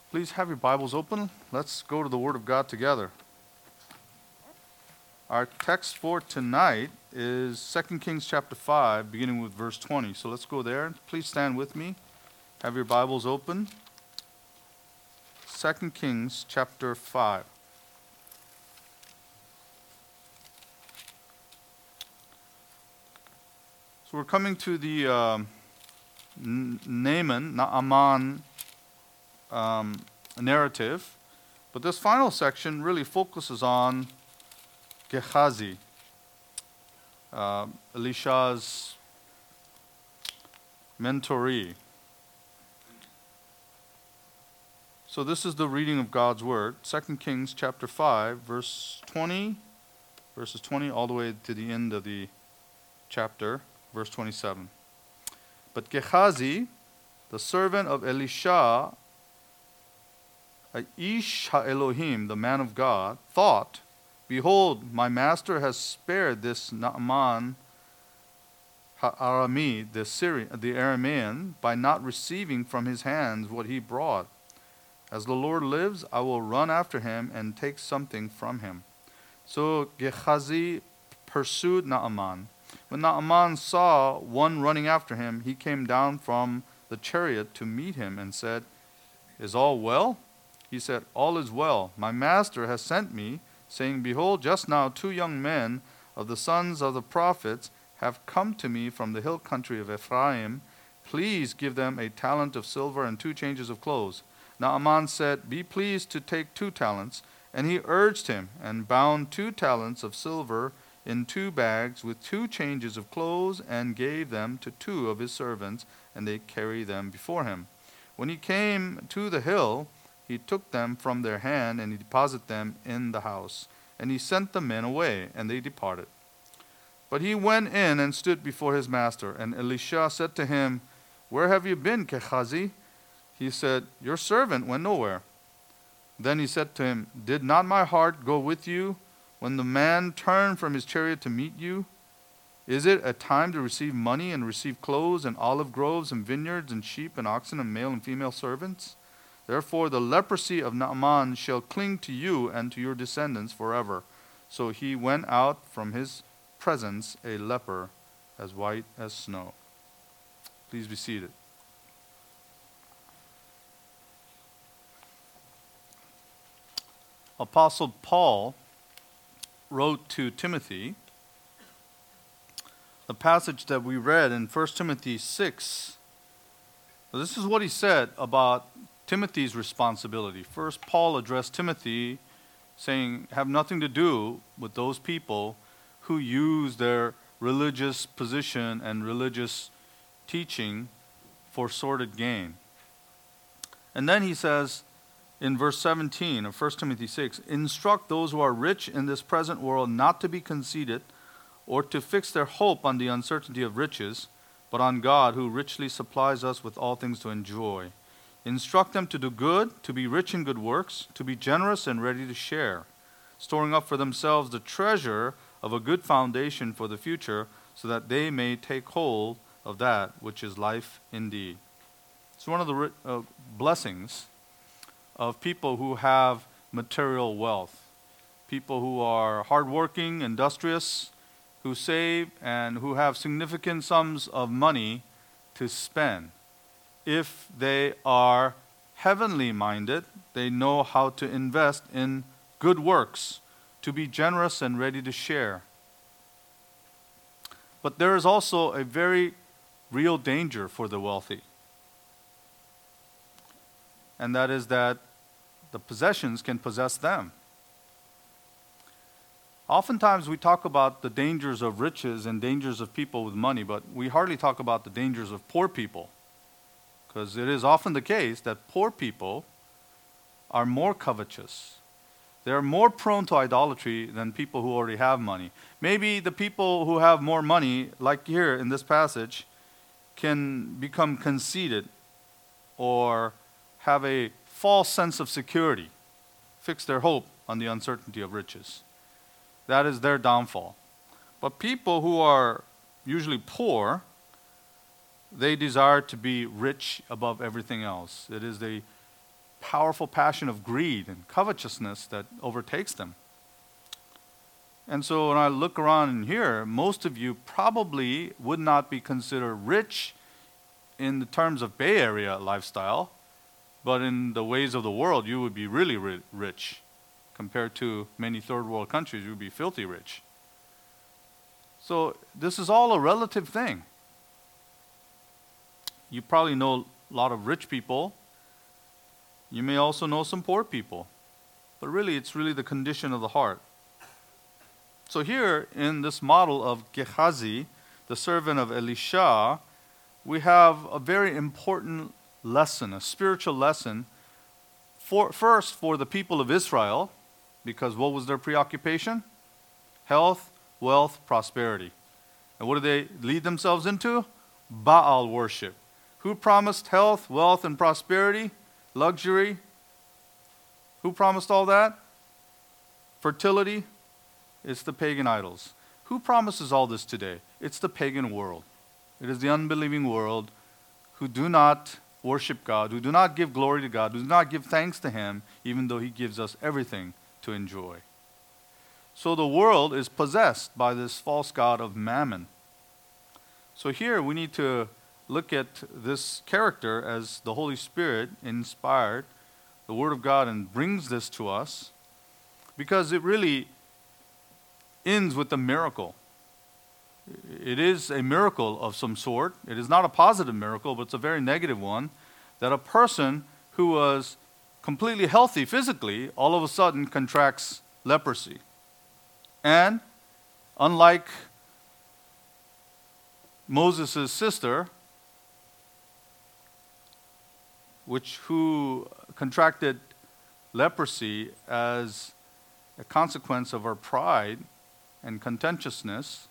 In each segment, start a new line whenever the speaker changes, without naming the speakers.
Please have your Bibles open. Let's go to the Word of God together. Our text for tonight is 2 Kings chapter 5, beginning with verse 20. So let's go there. Please stand with me. Have your Bibles open. 2 Kings chapter 5. So we're coming to the Naaman narrative, but this final section really focuses on Gehazi, Elisha's mentoree. So this is the reading of God's Word, 2 Kings chapter 5, verses 20 all the way to the end of the chapter, verse 27. But Gehazi, the servant of Elisha, Ish ha-Elohim, the man of God, thought, "Behold, my master has spared this Naaman ha-Arami, the Aramean, by not receiving from his hands what he brought. As the Lord lives, I will run after him and take something from him." So Gehazi pursued Naaman. When Naaman saw one running after him, he came down from the chariot to meet him and said, "Is all well?" He said, "All is well. My master has sent me, saying, Behold, just now 2 young men of the sons of the prophets have come to me from the hill country of Ephraim. Please give them a talent of silver and 2 changes of clothes." Naaman said, "Be pleased to take 2 talents. And he urged him and bound 2 talents of silver in 2 bags with 2 changes of clothes and gave them to 2 of his servants, and they carried them before him. When he came to the hill, he took them from their hand and he deposited them in the house. And he sent the men away, and they departed. But he went in and stood before his master. And Elisha said to him, "Where have you been, Gehazi?" He said, "Your servant went nowhere." Then he said to him, "Did not my heart go with you when the man turned from his chariot to meet you? Is it a time to receive money and receive clothes and olive groves and vineyards and sheep and oxen and male and female servants? Therefore the leprosy of Naaman shall cling to you and to your descendants forever." So he went out from his presence a leper as white as snow. Please be seated. Apostle Paul wrote to Timothy the passage that we read in 1 Timothy 6. This is what he said about Timothy's responsibility. First, Paul addressed Timothy saying, have nothing to do with those people who use their religious position and religious teaching for sordid gain. And then he says in verse 17 of 1 Timothy 6, "Instruct those who are rich in this present world not to be conceited or to fix their hope on the uncertainty of riches, but on God who richly supplies us with all things to enjoy. Instruct them to do good, to be rich in good works, to be generous and ready to share, storing up for themselves the treasure of a good foundation for the future, so that they may take hold of that which is life indeed." It's one of the blessings of people who have material wealth, people who are hardworking, industrious, who save, and who have significant sums of money to spend. If they are heavenly minded, they know how to invest in good works, to be generous and ready to share. But there is also a very real danger for the wealthy. And that is that the possessions can possess them. Oftentimes we talk about the dangers of riches and dangers of people with money, but we hardly talk about the dangers of poor people. Because it is often the case that poor people are more covetous. They're more prone to idolatry than people who already have money. Maybe the people who have more money, like here in this passage, can become conceited or have a false sense of security, fix their hope on the uncertainty of riches. That is their downfall. But people who are usually poor, they desire to be rich above everything else. It is the powerful passion of greed and covetousness that overtakes them. And so when I look around in here, most of you probably would not be considered rich in the terms of Bay Area lifestyle, but in the ways of the world, you would be really rich. Compared to many third world countries, you would be filthy rich. So this is all a relative thing. You probably know a lot of rich people. You may also know some poor people. But really, it's really the condition of the heart. So here, in this model of Gehazi, the servant of Elisha, we have a very important lesson, a spiritual lesson, first for the people of Israel, because what was their preoccupation? Health, wealth, prosperity. And what did they lead themselves into? Baal worship. Who promised health, wealth, and prosperity? Luxury? Who promised all that? Fertility? It's the pagan idols. Who promises all this today? It's the pagan world. It is the unbelieving world who do not worship God, who do not give glory to God, who do not give thanks to Him, even though He gives us everything to enjoy. So the world is possessed by this false god of Mammon. So here we need to look at this character as the Holy Spirit inspired the Word of God and brings this to us, because it really ends with a miracle. It is a miracle of some sort. It is not a positive miracle, but it's a very negative one, that a person who was completely healthy physically all of a sudden contracts leprosy. And unlike Moses' sister, who contracted leprosy as a consequence of her pride and contentiousness,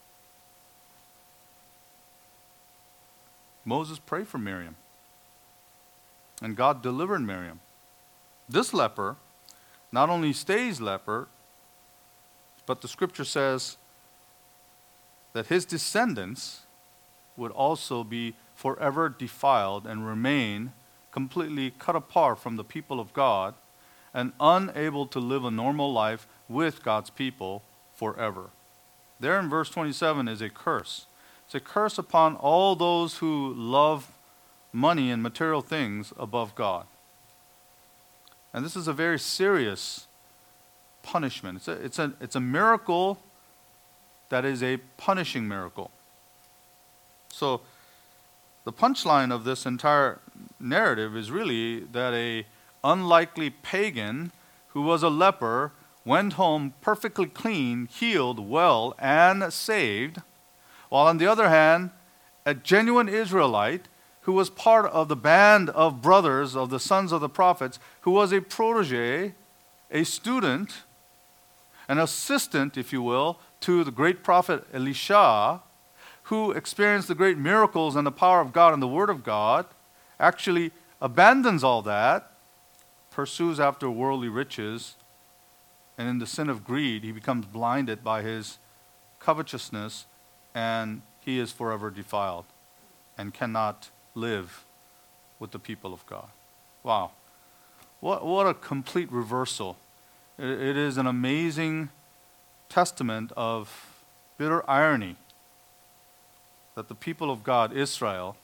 Moses prayed for Miriam, and God delivered Miriam. This leper not only stays leper, but the scripture says that his descendants would also be forever defiled and remain completely cut apart from the people of God and unable to live a normal life with God's people forever. There in verse 27 is a curse. It's a curse upon all those who love money and material things above God. And this is a very serious punishment. It's a miracle that is a punishing miracle. So the punchline of this entire narrative is really that a unlikely pagan who was a leper went home perfectly clean, healed, well, and saved, while on the other hand, a genuine Israelite who was part of the band of brothers of the sons of the prophets, who was a protege, a student, an assistant, if you will, to the great prophet Elisha, who experienced the great miracles and the power of God and the Word of God, actually abandons all that, pursues after worldly riches, and in the sin of greed, he becomes blinded by his covetousness, and he is forever defiled and cannot live with the people of God. Wow. What a complete reversal. It is an amazing testament of bitter irony that the people of God, Israel,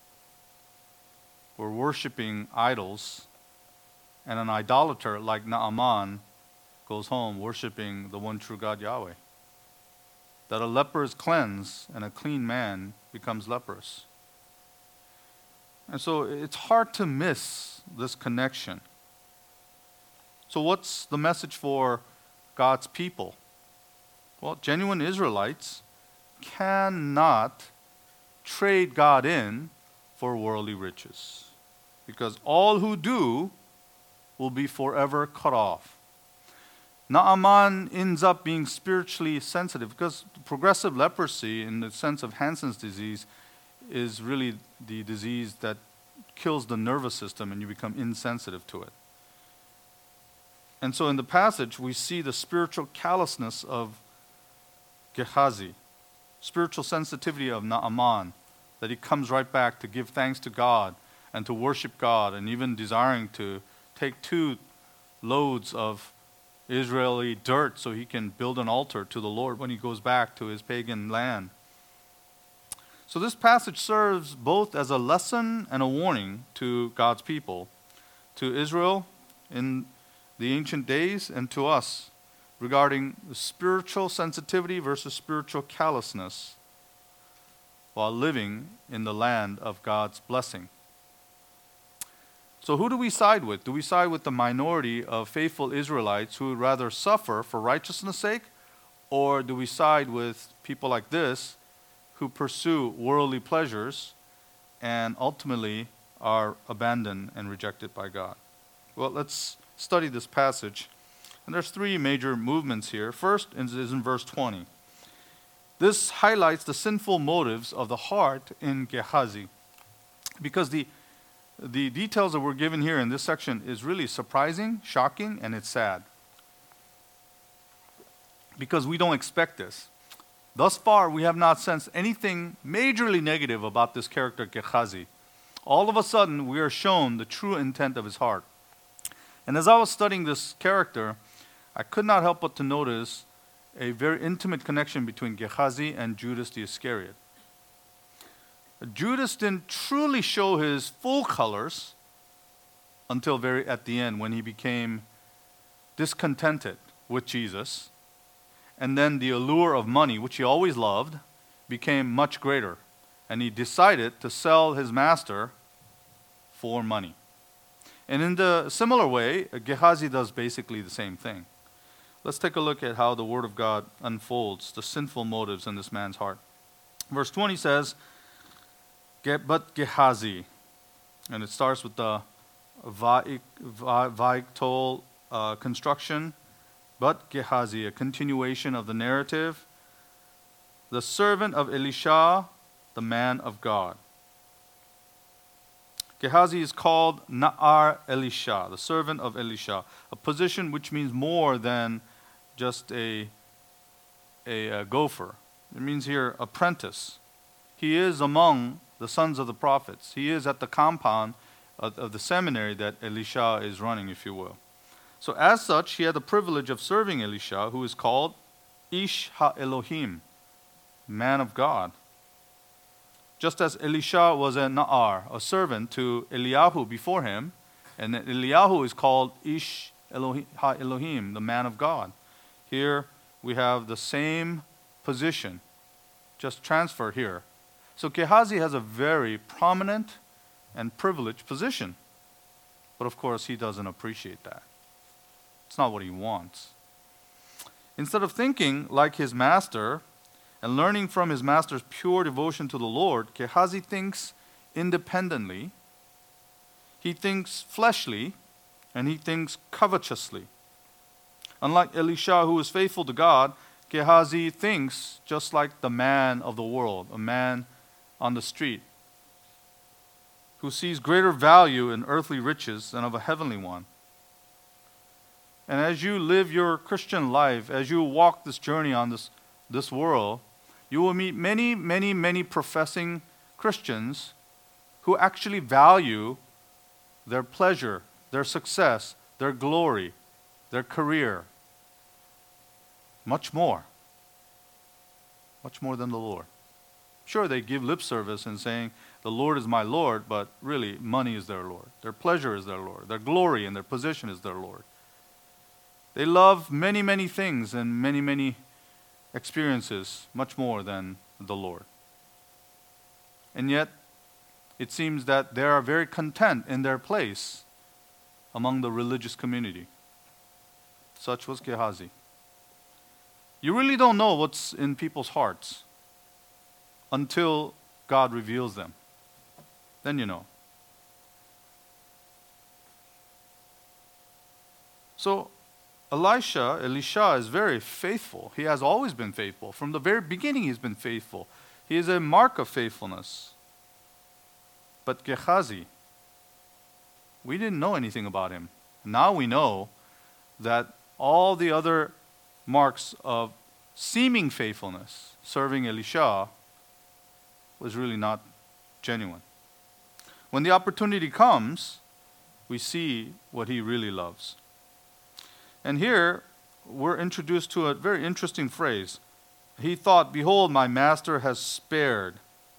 were worshiping idols, and an idolater like Naaman goes home worshiping the one true God, Yahweh. That a leper is cleansed and a clean man becomes leprous. And so it's hard to miss this connection. So what's the message for God's people? Well, genuine Israelites cannot trade God in for worldly riches, because all who do will be forever cut off. Naaman ends up being spiritually sensitive, because progressive leprosy, in the sense of Hansen's disease, is really the disease that kills the nervous system and you become insensitive to it. And so in the passage, we see the spiritual callousness of Gehazi, spiritual sensitivity of Naaman, that he comes right back to give thanks to God and to worship God, and even desiring to take 2 loads of Israeli dirt so he can build an altar to the Lord when he goes back to his pagan land. So this passage serves both as a lesson and a warning to God's people, to Israel in the ancient days and to us regarding the spiritual sensitivity versus spiritual callousness while living in the land of God's blessing. So who do we side with? Do we side with the minority of faithful Israelites who would rather suffer for righteousness' sake? Or do we side with people like this who pursue worldly pleasures and ultimately are abandoned and rejected by God? Well, let's study this passage. And there's 3 major movements here. First is in verse 20. This highlights the sinful motives of the heart in Gehazi, because the details that we're given here in this section is really surprising, shocking, and it's sad. Because we don't expect this. Thus far, we have not sensed anything majorly negative about this character Gehazi. All of a sudden, we are shown the true intent of his heart. And as I was studying this character, I could not help but to notice a very intimate connection between Gehazi and Judas the Iscariot. Judas didn't truly show his full colors until very at the end when he became discontented with Jesus. And then the allure of money, which he always loved, became much greater. And he decided to sell his master for money. And in the similar way, Gehazi does basically the same thing. Let's take a look at how the Word of God unfolds the sinful motives in this man's heart. Verse 20 says, but Gehazi, and it starts with the Vaiktol construction, but Gehazi, a continuation of the narrative, the servant of Elisha, the man of God. Gehazi is called Na'ar Elisha, the servant of Elisha, a position which means more than just a gopher. It means here apprentice. He is among the sons of the prophets. He is at the compound of the seminary that Elisha is running, if you will. So as such, he had the privilege of serving Elisha, who is called Ish Ha-Elohim, man of God. Just as Elisha was a Na'ar, a servant to Eliyahu before him, and Eliyahu is called Ish Ha-Elohim, the man of God. Here we have the same position, just transferred here. So Gehazi has a very prominent and privileged position. But of course, he doesn't appreciate that. It's not what he wants. Instead of thinking like his master and learning from his master's pure devotion to the Lord, Gehazi thinks independently, he thinks fleshly, and he thinks covetously. Unlike Elisha, who is faithful to God, Gehazi thinks just like the man of the world, a man on the street, who sees greater value in earthly riches than of a heavenly one. And as you live your Christian life, as you walk this journey on this world, you will meet many, many, many professing Christians who actually value their pleasure, their success, their glory, their career, much more than the Lord. Sure, they give lip service in saying, the Lord is my Lord, but really, money is their Lord. Their pleasure is their Lord. Their glory and their position is their Lord. They love many, many things and many, many experiences much more than the Lord. And yet, it seems that they are very content in their place among the religious community. Such was Gehazi. You really don't know what's in people's hearts until God reveals them. Then you know. So, Elisha is very faithful. He has always been faithful. From the very beginning, he's been faithful. He is a mark of faithfulness. But Gehazi, we didn't know anything about him. Now we know that all the other marks of seeming faithfulness, serving Elisha, was really not genuine. When the opportunity comes, we see what he really loves. And here, we're introduced to a very interesting phrase. He thought, behold, my master has spared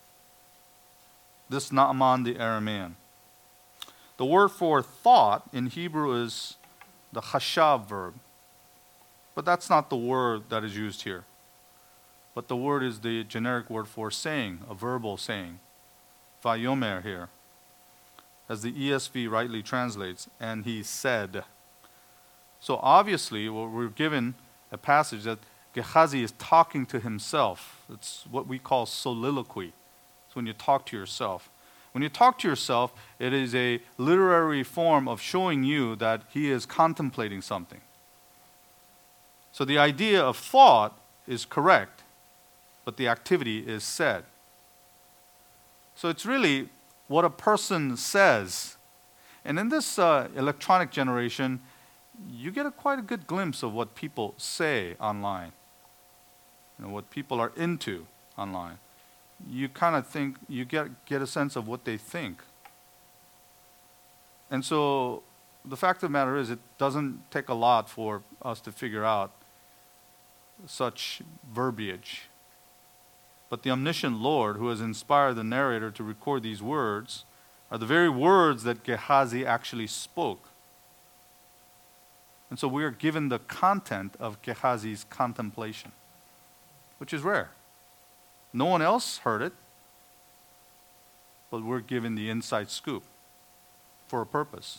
this Naaman the Aramean. The word for thought in Hebrew is the chashav verb. But that's not the word that is used here. But the word is the generic word for saying, a verbal saying. Vayomer here. As the ESV rightly translates, and he said. So obviously, we're given a passage that Gehazi is talking to himself. It's what we call soliloquy. It's when you talk to yourself. When you talk to yourself, it is a literary form of showing you that he is contemplating something. So the idea of thought is correct, but the activity is said. So it's really what a person says. And in this electronic generation, you get quite a good glimpse of what people say online. What people are into online. You kind of think, you get a sense of what they think. And so the fact of the matter is, it doesn't take a lot for us to figure out such verbiage. But the omniscient Lord, who has inspired the narrator to record these words, are the very words that Gehazi actually spoke. And so we are given the content of Gehazi's contemplation, which is rare. No one else heard it, but we're given the inside scoop for a purpose.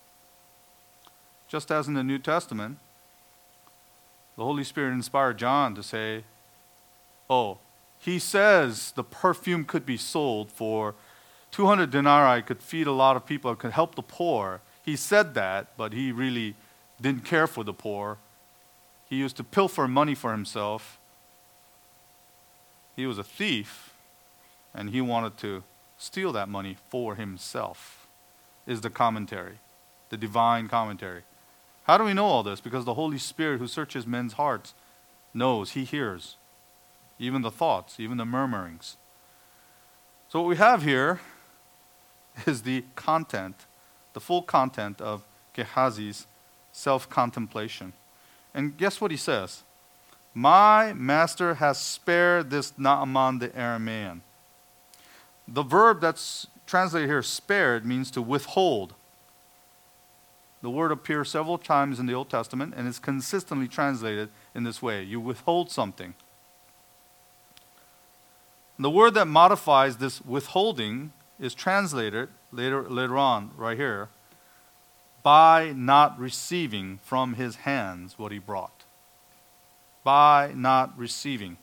Just as in the New Testament, the Holy Spirit inspired John to say, he says the perfume could be sold for 200 denarii, could feed a lot of people, could help the poor. He said that, but he really didn't care for the poor. He used to pilfer money for himself. He was a thief, and he wanted to steal that money for himself, is the commentary, the divine commentary. How do we know all this? Because the Holy Spirit, who searches men's hearts, knows, he hears, even the thoughts, even the murmurings. So what we have here is the content, the full content of Gehazi's self-contemplation. And guess what he says? My master has spared this Naaman the Aramean. The verb that's translated here, spared, means to withhold. The word appears several times in the Old Testament and is consistently translated in this way. You withhold something. The word that modifies this withholding is translated later on, right here, by not receiving from his hands what he brought. By not receiving.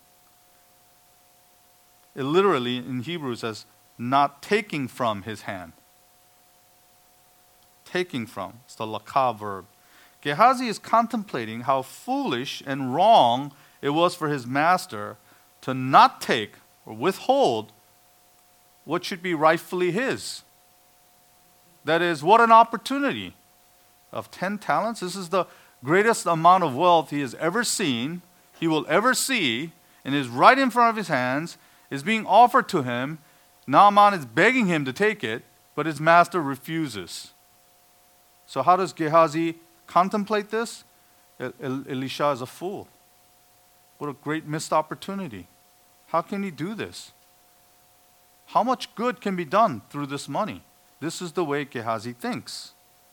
It literally in Hebrew says, not taking from his hand. Taking from. It's the lakah verb. Gehazi is contemplating how foolish and wrong it was for his master to not take or withhold what should be rightfully his. That is, what an opportunity. Of 10 talents, this is the greatest amount of wealth he has ever seen, he will ever see, and is right in front of his hands, is being offered to him. Naaman is begging him to take it, but his master refuses. So how does Gehazi contemplate this? Elisha is a fool. What a great missed opportunity. How can he do this? How much good can be done through this money? This is the way Gehazi thinks.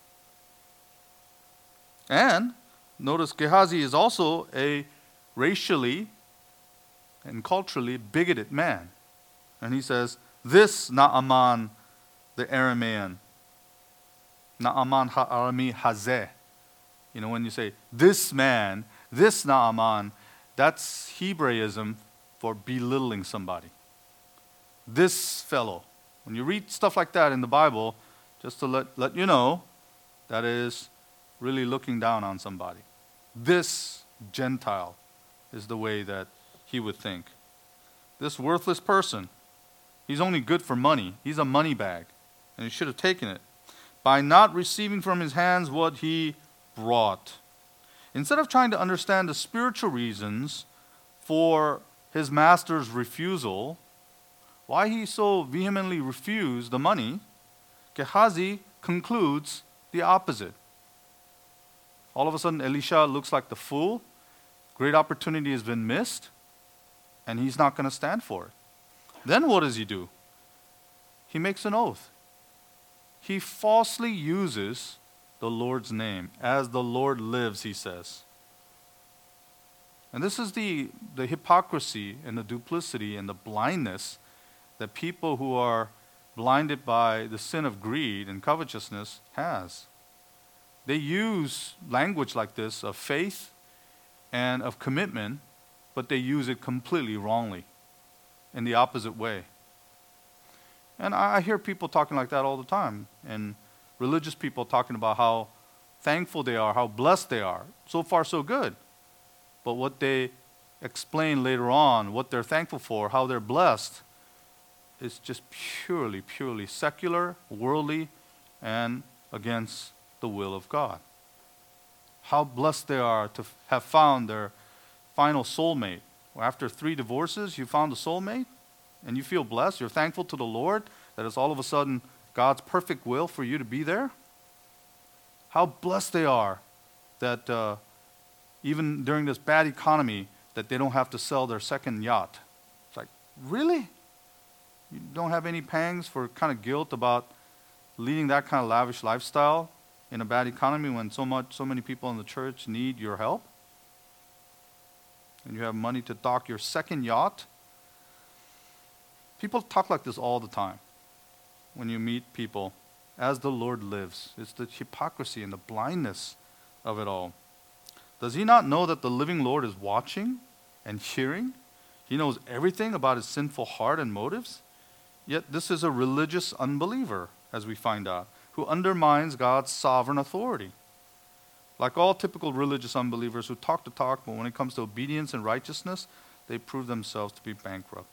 And notice Gehazi is also a racially and culturally bigoted man. And he says, this Naaman the Aramean, Naaman ha'arami hazeh. When you say this man, this Naaman, that's Hebraism for belittling somebody. This fellow. When you read stuff like that in the Bible, just to let you know, that is really looking down on somebody. This Gentile is the way that he would think. This worthless person, he's only good for money. He's a money bag, and he should have taken it. By not receiving from his hands what he brought. Instead of trying to understand the spiritual reasons for his master's refusal, why he so vehemently refused the money, Gehazi concludes the opposite. All of a sudden, Elisha looks like the fool. Great opportunity has been missed, and he's not going to stand for it. Then what does he do? He makes an oath. He falsely uses the Lord's name. As the Lord lives, he says. And this is the hypocrisy and the duplicity and the blindness that people who are blinded by the sin of greed and covetousness has. They use language like this of faith and of commitment, but they use it completely wrongly, in the opposite way. And I hear people talking like that all the time, and religious people talking about how thankful they are, how blessed they are. So far, so good. But what they explain later on, what they're thankful for, how they're blessed, is just purely secular, worldly, and against the will of God. How blessed they are to have found their final soulmate. After 3 divorces, you found a soulmate, and you feel blessed. You're thankful to the Lord that it's all of a sudden God's perfect will for you to be there. How blessed they are that even during this bad economy, that they don't have to sell their second yacht. It's like, really? You don't have any pangs for kind of guilt about leading that kind of lavish lifestyle in a bad economy when so many people in the church need your help? And you have money to dock your second yacht? People talk like this all the time when you meet people. As the Lord lives. It's the hypocrisy and the blindness of it all. Does he not know that the living Lord is watching and hearing? He knows everything about his sinful heart and motives? Yet this is a religious unbeliever, as we find out, who undermines God's sovereign authority. Like all typical religious unbelievers who talk the talk, but when it comes to obedience and righteousness, they prove themselves to be bankrupt.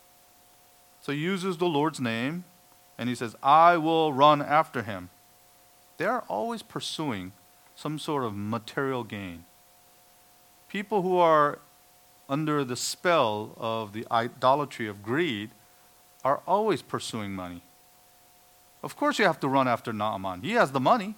So he uses the Lord's name, and he says, I will run after him. They are always pursuing some sort of material gain. People who are under the spell of the idolatry of greed are always pursuing money. Of course you have to run after Naaman. He has the money.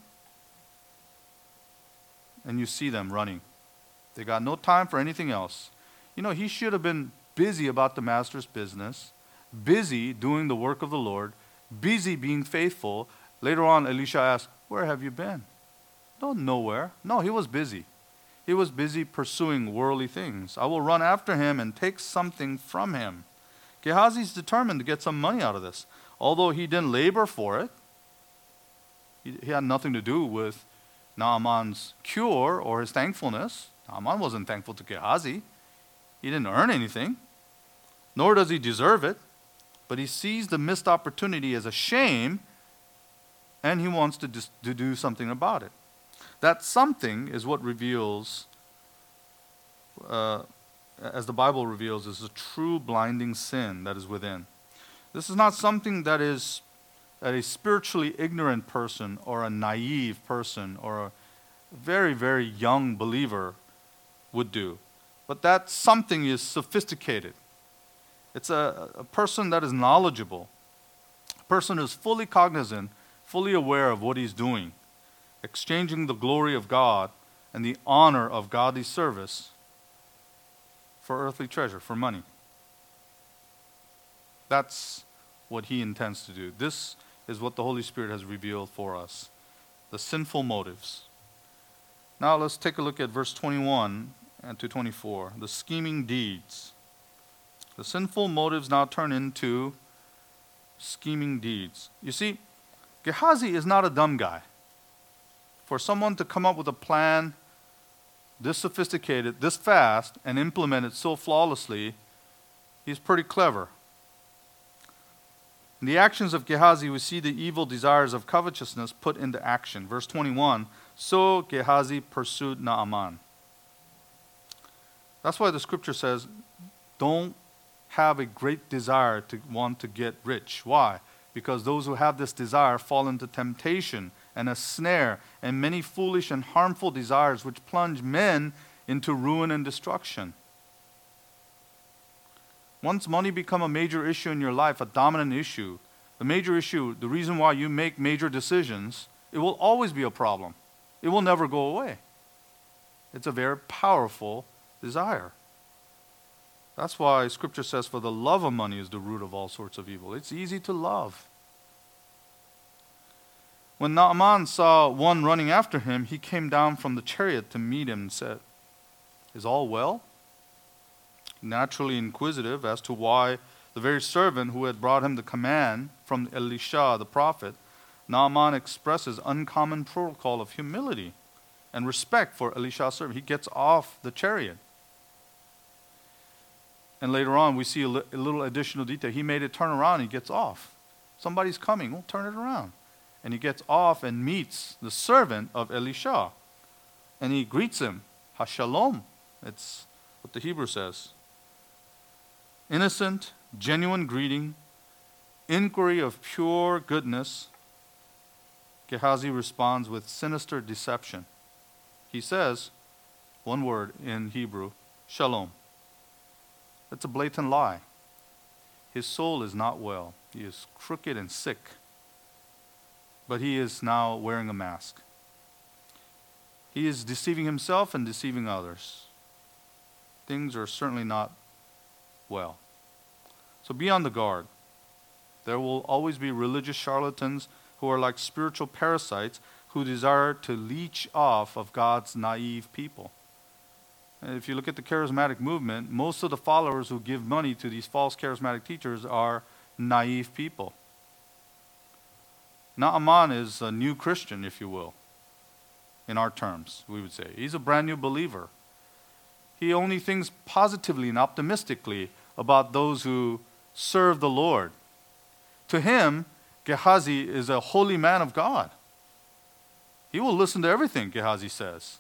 And you see them running. They got no time for anything else. You know, he should have been busy about the master's business, busy doing the work of the Lord, busy being faithful. Later on, Elisha asked, where have you been? No, nowhere. No, he was busy. He was busy pursuing worldly things. I will run after him and take something from him. Gehazi's determined to get some money out of this. Although he didn't labor for it, he had nothing to do with Naaman's cure or his thankfulness. Naaman wasn't thankful to Gehazi. He didn't earn anything, nor does he deserve it. But he sees the missed opportunity as a shame, and he wants to do something about it. That something is what reveals, as the Bible reveals, is a true blinding sin that is within. This is not something that a spiritually ignorant person or a naive person or a very, very young believer would do. But that something is sophisticated. It's a person that is knowledgeable, a person who is fully cognizant, fully aware of what he's doing, exchanging the glory of God and the honor of godly service for earthly treasure, for money. That's what he intends to do. This is what the Holy Spirit has revealed for us, the sinful motives. Now let's take a look at verse 21 and to 24, the scheming deeds. The sinful motives now turn into scheming deeds. You see, Gehazi is not a dumb guy. For someone to come up with a plan this sophisticated, this fast, and implement it so flawlessly, he's pretty clever. In the actions of Gehazi, we see the evil desires of covetousness put into action. Verse 21, so Gehazi pursued Naaman. That's why the scripture says, don't have a great desire to want to get rich. Why? Because those who have this desire fall into temptation and a snare and many foolish and harmful desires which plunge men into ruin and destruction. Once money become a major issue in your life, a dominant issue, the major issue, the reason why you make major decisions it will always be a problem. It will never go away. It's a very powerful desire. That's why Scripture says, for the love of money is the root of all sorts of evil. It's easy to love. When Naaman saw one running after him, he came down from the chariot to meet him and said, "Is all well?" Naturally inquisitive as to why the very servant who had brought him the command from Elisha the prophet, Naaman expresses uncommon protocol of humility and respect for Elisha's servant. He gets off the chariot. And later on, we see a little additional detail. He made it turn around, he gets off. Somebody's coming, we'll turn it around. And he gets off and meets the servant of Elisha. And he greets him, Hashalom. It's what the Hebrew says. Innocent, genuine greeting, inquiry of pure goodness. Gehazi responds with sinister deception. He says, one word in Hebrew, shalom. That's a blatant lie. His soul is not well. He is crooked and sick. But he is now wearing a mask. He is deceiving himself and deceiving others. Things are certainly not well. So be on the guard. There will always be religious charlatans who are like spiritual parasites who desire to leech off of God's naive people. And if you look at the charismatic movement, most of the followers who give money to these false charismatic teachers are naive people. Naaman is a new Christian, if you will, in our terms, we would say. He's a brand new believer. He only thinks positively and optimistically about those who serve the Lord. To him, Gehazi is a holy man of God. He will listen to everything Gehazi says.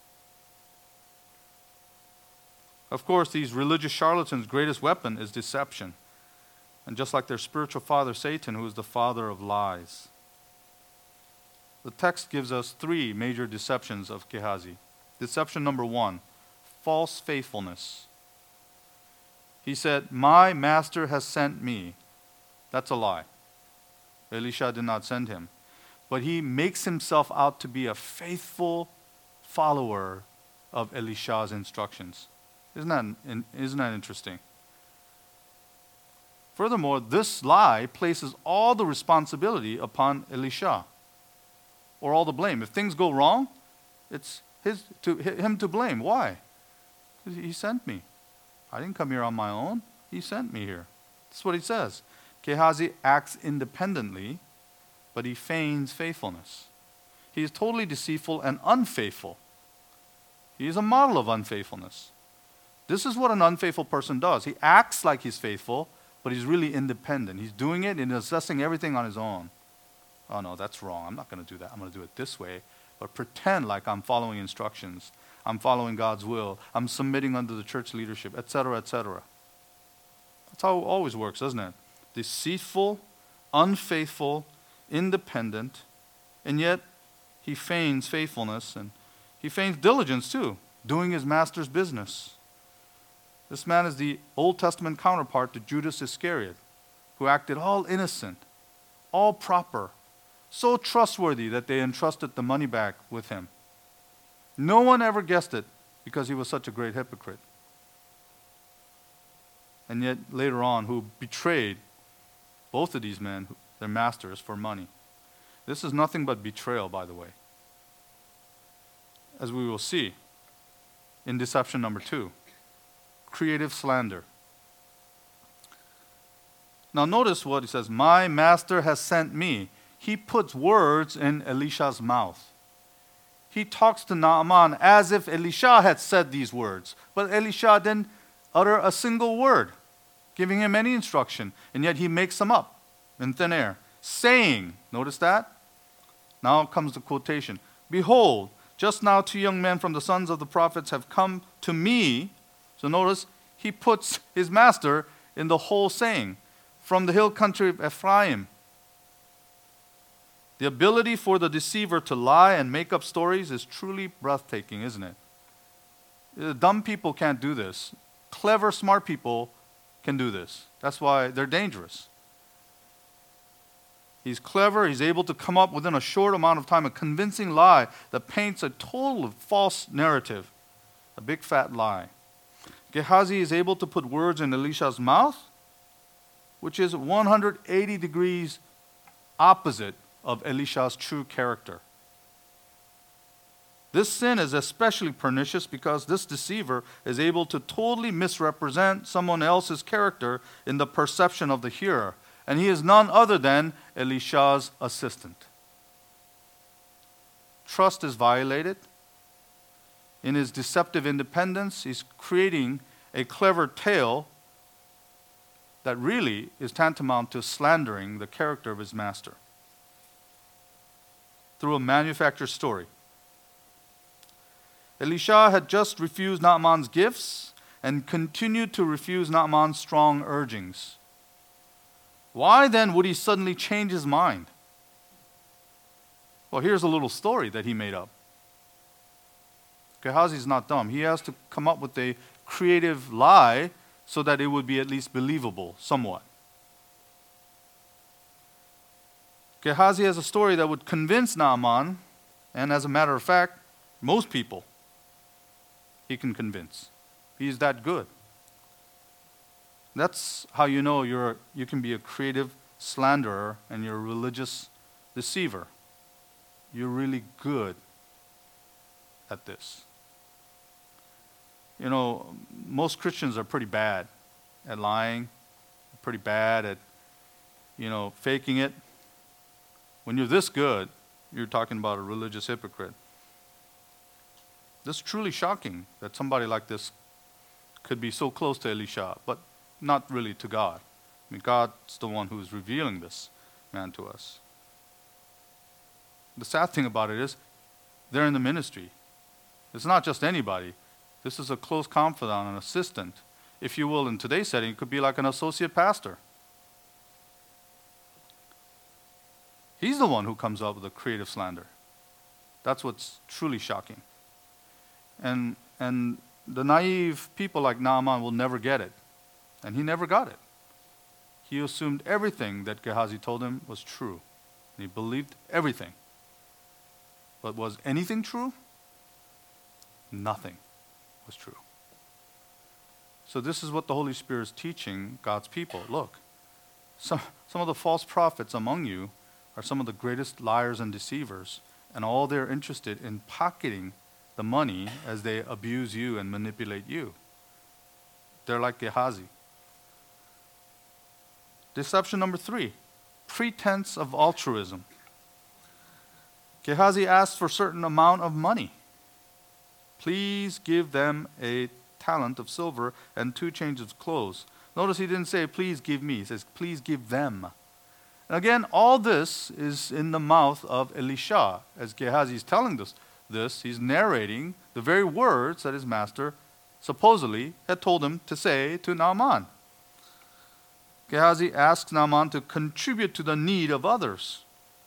Of course, these religious charlatans' greatest weapon is deception. And just like their spiritual father, Satan, who is the father of lies. The text gives us three major deceptions of Gehazi. Deception number one, false faithfulness. He said, "My master has sent me." That's a lie. Elisha did not send him. But he makes himself out to be a faithful follower of Elisha's instructions. Isn't that interesting? Furthermore, this lie places all the responsibility upon Elisha, or all the blame. If things go wrong, it's him to blame. Why? He sent me. I didn't come here on my own. He sent me here. That's what he says. Gehazi acts independently, but he feigns faithfulness. He is totally deceitful and unfaithful. He is a model of unfaithfulness. This is what an unfaithful person does. He acts like he's faithful, but he's really independent. He's doing it and assessing everything on his own. Oh no, that's wrong. I'm not going to do that. I'm going to do it this way. But pretend like I'm following instructions. I'm following God's will. I'm submitting under the church leadership, etc., etc. That's how it always works, doesn't it? Deceitful, unfaithful, independent, and yet he feigns faithfulness and he feigns diligence too, doing his master's business. This man is the Old Testament counterpart to Judas Iscariot, who acted all innocent, all proper, so trustworthy that they entrusted the money back with him. No one ever guessed it because he was such a great hypocrite. And yet later on, who betrayed both of these men, their masters, for money. This is nothing but betrayal, by the way, as we will see in deception number 2. Creative slander. Now notice what he says, "My master has sent me." He puts words in Elisha's mouth. He talks to Naaman as if Elisha had said these words. But Elisha didn't utter a single word, giving him any instruction. And yet he makes them up in thin air, saying, notice that? Now comes the quotation. "Behold, just now 2 young men from the sons of the prophets have come to me." So notice, he puts his master in the whole saying. "From the hill country of Ephraim." The ability for the deceiver to lie and make up stories is truly breathtaking, isn't it? Dumb people can't do this. Clever, smart people can do this. That's why they're dangerous. He's clever. He's able to come up within a short amount of time a convincing lie that paints a total false narrative, a big fat lie. Gehazi is able to put words in Elisha's mouth, which is 180 degrees opposite of Elisha's true character. This sin is especially pernicious because this deceiver is able to totally misrepresent someone else's character in the perception of the hearer. And he is none other than Elisha's assistant. Trust is violated. In his deceptive independence, he's creating a clever tale that really is tantamount to slandering the character of his master through a manufactured story. Elisha had just refused Naaman's gifts and continued to refuse Naaman's strong urgings. Why then would he suddenly change his mind? Well, here's a little story that he made up. Gehazi's not dumb. He has to come up with a creative lie so that it would be at least believable, somewhat. Gehazi has a story that would convince Naaman, and as a matter of fact, most people he can convince. He's that good. That's how you know you can be a creative slanderer and you're a religious deceiver. You're really good at this. You know, most Christians are pretty bad at lying, pretty bad at, faking it. When you're this good, you're talking about a religious hypocrite. This is truly shocking that somebody like this could be so close to Elisha, but not really to God. I mean, God's the one who's revealing this man to us. The sad thing about it is, they're in the ministry. It's not just anybody. This is a close confidant, an assistant. If you will, in today's setting, it could be like an associate pastor. He's the one who comes up with a creative slander. That's what's truly shocking. And the naive people like Naaman will never get it. And he never got it. He assumed everything that Gehazi told him was true. And he believed everything. But was anything true? Nothing was true. So this is what the Holy Spirit is teaching God's people. Look, some of the false prophets among you are some of the greatest liars and deceivers, and all they're interested in pocketing the money as they abuse you and manipulate you. They're like Gehazi. Deception number 3, pretense of altruism. Gehazi asked for a certain amount of money. Please give them a talent of silver and 2 changes of clothes. Notice he didn't say, please give me. He says, please give them. And again, all this is in the mouth of Elisha. As Gehazi is telling this, he's narrating the very words that his master supposedly had told him to say to Naaman. Gehazi asks Naaman to contribute to the need of others,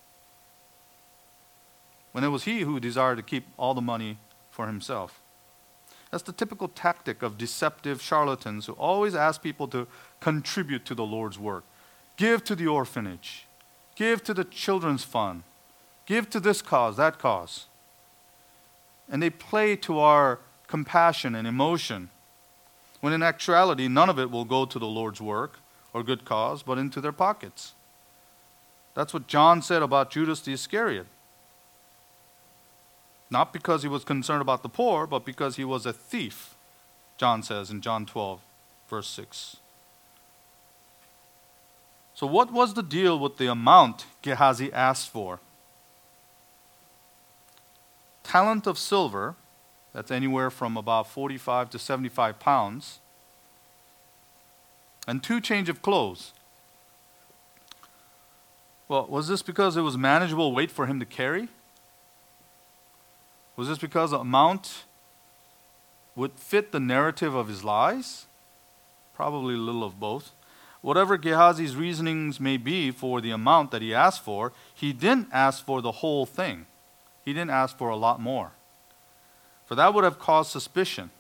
when it was he who desired to keep all the money for himself. That's the typical tactic of deceptive charlatans who always ask people to contribute to the Lord's work. Give to the orphanage. Give to the children's fund. Give to this cause, that cause. And they play to our compassion and emotion, when in actuality, none of it will go to the Lord's work or good cause, but into their pockets. That's what John said about Judas the Iscariot. Not because he was concerned about the poor, but because he was a thief, John says in John 12, verse 6. So what was the deal with the amount Gehazi asked for? Talent of silver, that's anywhere from about 45 to 75 pounds, and 2 change of clothes. Well, was this because it was manageable weight for him to carry? Was this because the amount would fit the narrative of his lies? Probably a little of both. Whatever Gehazi's reasonings may be for the amount that he asked for, he didn't ask for the whole thing. He didn't ask for a lot more, for that would have caused suspicion.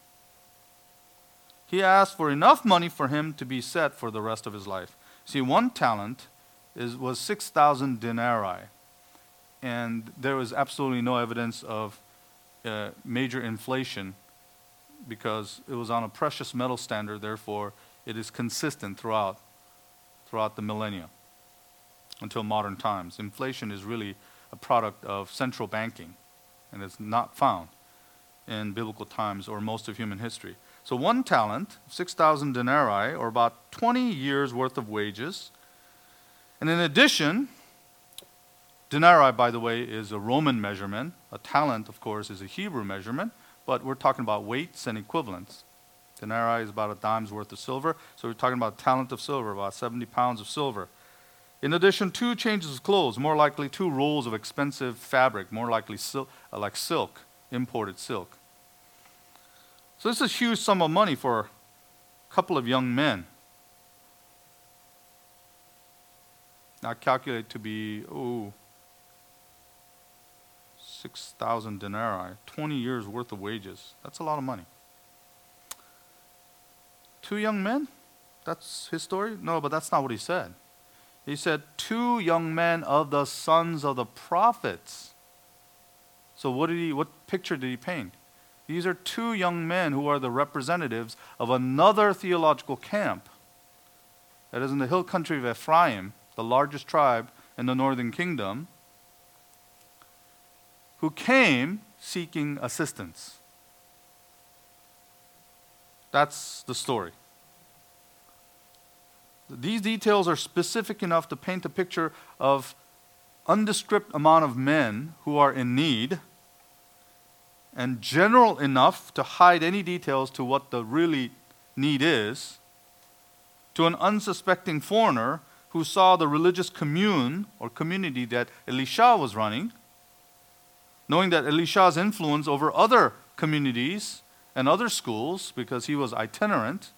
He asked for enough money for him to be set for the rest of his life. See, 1 talent was 6,000 denarii. And there was absolutely no evidence of major inflation because it was on a precious metal standard, therefore it is consistent throughout the millennia until modern times. Inflation is really a product of central banking, and it's not found in biblical times or most of human history. So 1 talent, 6,000 denarii, or about 20 years' worth of wages. And in addition, denarii, by the way, is a Roman measurement. A talent, of course, is a Hebrew measurement, but we're talking about weights and equivalents. Denarii is about a dime's worth of silver, so we're talking about a talent of silver, about 70 pounds of silver. In addition, 2 changes of clothes, more likely 2 rolls of expensive fabric, more likely like silk, imported silk. So this is a huge sum of money for a couple of young men. Now calculate to be, 6,000 denarii, 20 years worth of wages. That's a lot of money. 2 young men? That's his story? No, but that's not what he said. He said 2 young men of the sons of the prophets. So what picture did he paint? These are 2 young men who are the representatives of another theological camp. That is in the hill country of Ephraim, the largest tribe in the northern kingdom, who came seeking assistance. That's the story. These details are specific enough to paint a picture of undescript amount of men who are in need, and general enough to hide any details to what the really need is, to an unsuspecting foreigner who saw the religious commune or community that Elisha was running, knowing that Elisha's influence over other communities and other schools, because he was itinerant,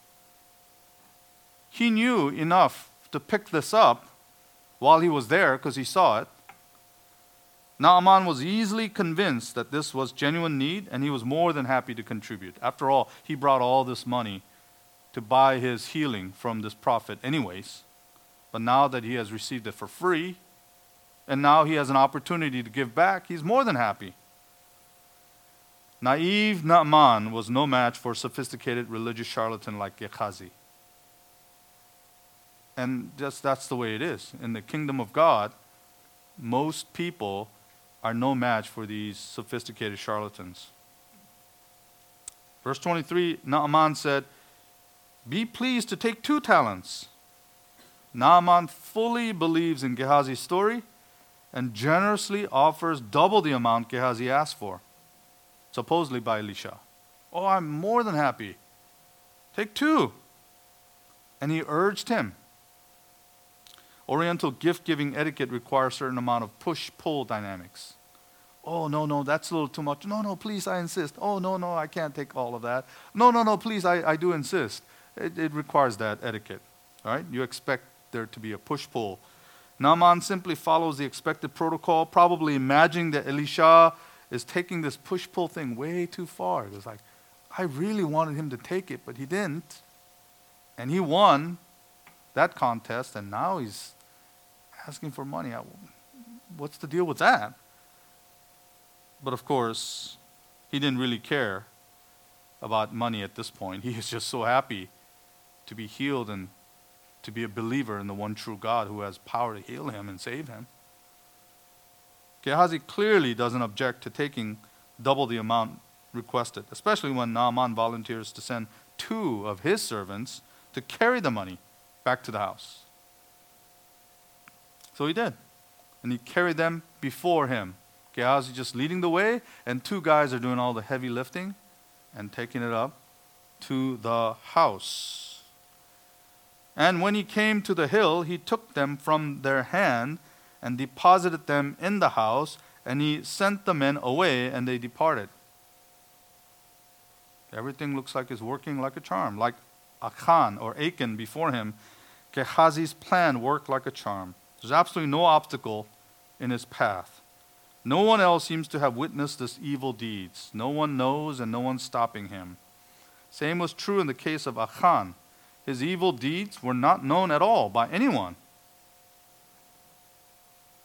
he knew enough to pick this up while he was there because he saw it. Naaman was easily convinced that this was genuine need, and he was more than happy to contribute. After all, he brought all this money to buy his healing from this prophet anyways. But now that he has received it for free, and now he has an opportunity to give back, he's more than happy. Naive Naaman was no match for a sophisticated religious charlatan like Gehazi. And that's the way it is. In the kingdom of God, most people are no match for these sophisticated charlatans. Verse 23, Naaman said, "Be pleased to take 2 talents." Naaman fully believes in Gehazi's story and generously offers double the amount Gehazi asked for, supposedly by Elisha. "Oh, I'm more than happy. Take 2. And he urged him. Oriental gift-giving etiquette requires a certain amount of push-pull dynamics. "Oh, no, that's a little too much. No, please, I insist. Oh, no, I can't take all of that. No, please, I do insist." It requires that etiquette. All right? You expect there to be a push-pull. Naaman simply follows the expected protocol, probably imagining that Elisha is taking this push-pull thing way too far. It was like, I really wanted him to take it, but he didn't. And he won that contest, and now he's asking for money. What's the deal with that? But of course, he didn't really care about money at this point. He is just so happy to be healed and to be a believer in the one true God who has power to heal him and save him. Gehazi clearly doesn't object to taking double the amount requested, especially when Naaman volunteers to send 2 of his servants to carry the money back to the house. So he did. And he carried them before him. Gehazi just leading the way, and 2 guys are doing all the heavy lifting and taking it up to the house. And when he came to the hill, he took them from their hand and deposited them in the house, and he sent the men away, and they departed. Everything looks like it's working like a charm. Like Achan or Achan before him, Gehazi's plan worked like a charm. There's absolutely no obstacle in his path. No one else seems to have witnessed this evil deeds. No one knows, and no one's stopping him. Same was true in the case of Achan. His evil deeds were not known at all by anyone.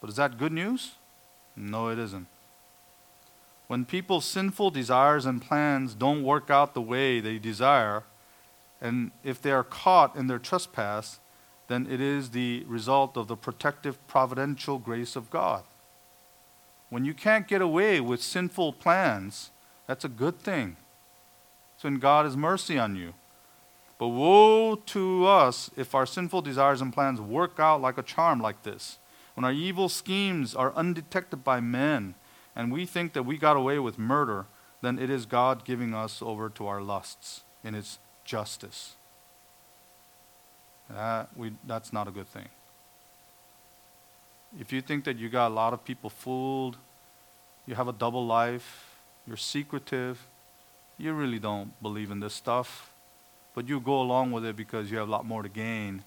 But is that good news? No, it isn't. When people's sinful desires and plans don't work out the way they desire, and if they are caught in their trespass, then it is the result of the protective providential grace of God. When you can't get away with sinful plans, that's a good thing. So when God has mercy on you. But woe to us if our sinful desires and plans work out like a charm like this. When our evil schemes are undetected by men, and we think that we got away with murder, then it is God giving us over to our lusts in His justice. That's not a good thing. If you think that you got a lot of people fooled, you have a double life, you're secretive, you really don't believe in this stuff, but you go along with it because you have a lot more to gain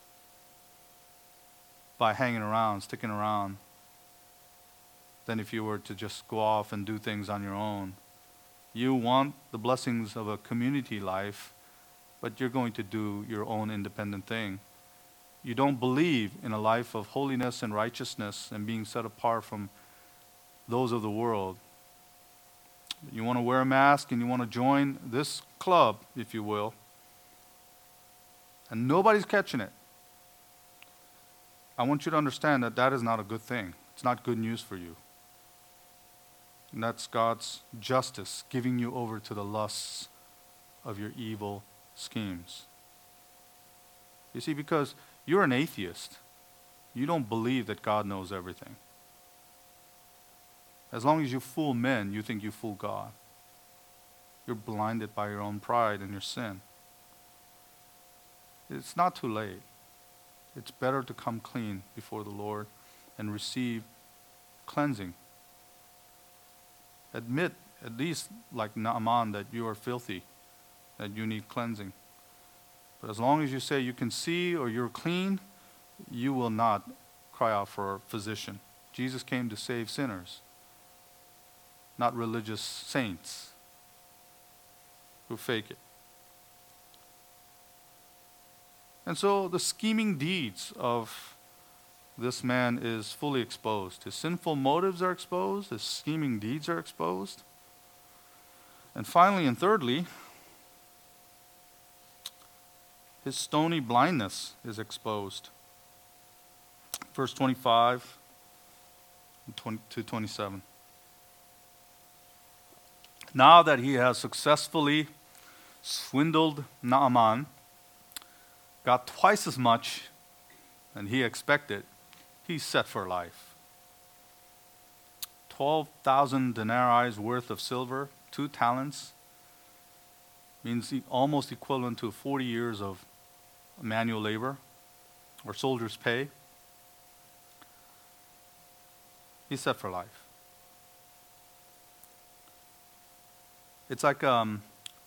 by hanging around, sticking around, than if you were to just go off and do things on your own. You want the blessings of a community life, but you're going to do your own independent thing. You don't believe in a life of holiness and righteousness and being set apart from those of the world. You want to wear a mask and you want to join this club, if you will, and nobody's catching it. I want you to understand that that is not a good thing. It's not good news for you. And that's God's justice, giving you over to the lusts of your evil schemes. You see, because you're an atheist, you don't believe that God knows everything. As long as you fool men, you think you fool God. You're blinded by your own pride and your sin. It's not too late. It's better to come clean before the Lord and receive cleansing. Admit, at least like Naaman, that you are filthy, that you need cleansing. But as long as you say you can see or you're clean, you will not cry out for a physician. Jesus came to save sinners, not religious saints who fake it. And so the scheming deeds of this man is fully exposed. His sinful motives are exposed. His scheming deeds are exposed. And finally and thirdly, his stony blindness is exposed. Verse 25 to 27. Now that he has successfully swindled Naaman, got twice as much than he expected, he's set for life. 12,000 denarii worth of silver, 2 talents, means almost equivalent to 40 years of manual labor or soldier's pay. He's set for life. It's like an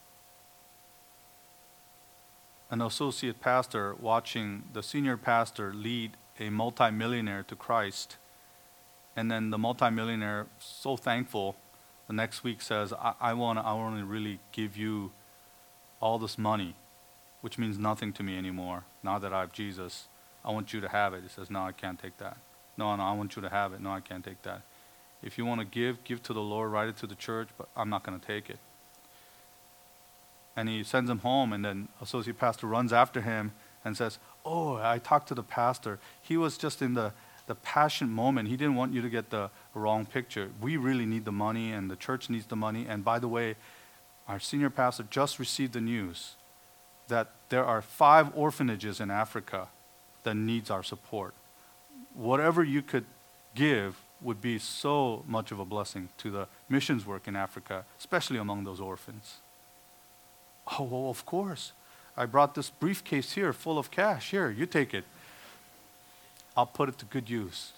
associate pastor watching the senior pastor lead a multimillionaire to Christ, and then the multimillionaire, so thankful, the next week says, I want to really give you all this money, which means nothing to me anymore. Now that I have Jesus, I want you to have it. He says, no, I can't take that. No, I want you to have it. No, I can't take that. If you want to give to the Lord, write it to the church, but I'm not going to take it. And he sends him home, and then associate pastor runs after him and says, oh, I talked to the pastor. He was just in the passion moment. He didn't want you to get the wrong picture. We really need the money, and the church needs the money. And by the way, our senior pastor just received the news that there are 5 orphanages in Africa that needs our support. Whatever you could give would be so much of a blessing to the missions work in Africa, especially among those orphans. Oh, well, of course. I brought this briefcase here full of cash. Here, you take it. I'll put it to good use.